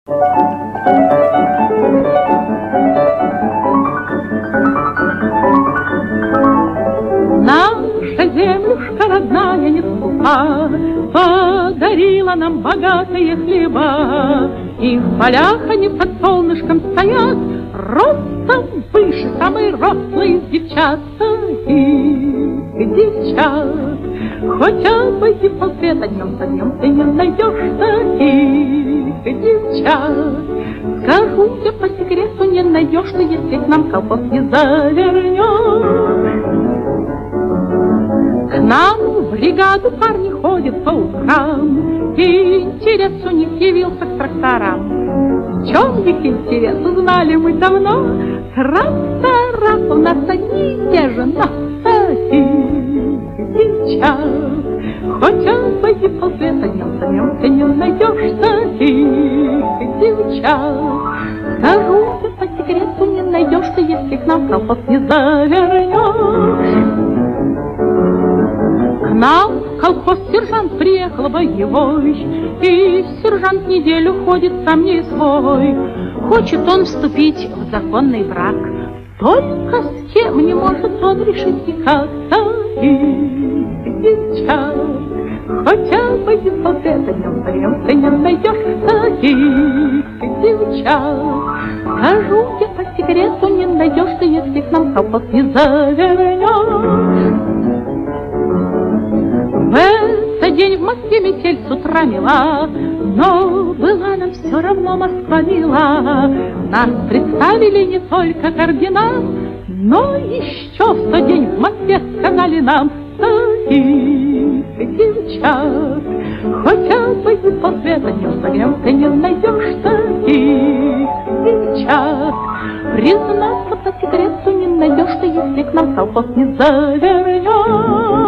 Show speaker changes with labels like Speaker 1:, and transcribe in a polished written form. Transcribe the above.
Speaker 1: Наша землюшка родная не скупа, подарила нам богатые хлеба. И в полях они под солнышком стоят, ростом выше самые рослые девчата. И девчат, хотя бы и полсвета днем за днем ты не найдешь таких девчат. Скажу я по секрету, не найдешь ты, если к нам колпак не завернешь. К нам в бригаду парни ходят по утрам, и интерес у них явился к тракторам. В чем их интерес, узнали мы давно. Трактора у нас одни и те же, но таких девчат, хотя бы и полсвета днем за днем ты не найдешь таких девчат. Скажу я по секрету, не найдешь ты, если к нам колпак не завернешь. К нам в колхоз сержант приехал боевой, и сержант неделю ходит сам не свой. Хочет он вступить в законный брак, только с кем не может он решить никак. Таких девчат, хотя бы и полсвета днем за днем ты не найдешь таких девчат. Скажу я по секрету, не найдешь ты, если к нам колпак не завернешь. В этот день в Москве метель с утра мела, но была нам все равно Москва мила. Нас представили не только к орденам, но еще в тот день в Москве сказали нам: таких девчат, хотя бы и полсвета днем за днем ты не найдешь таких девчат. Признаться по секрету, не найдешь ты, если к нам колпак не завернешь.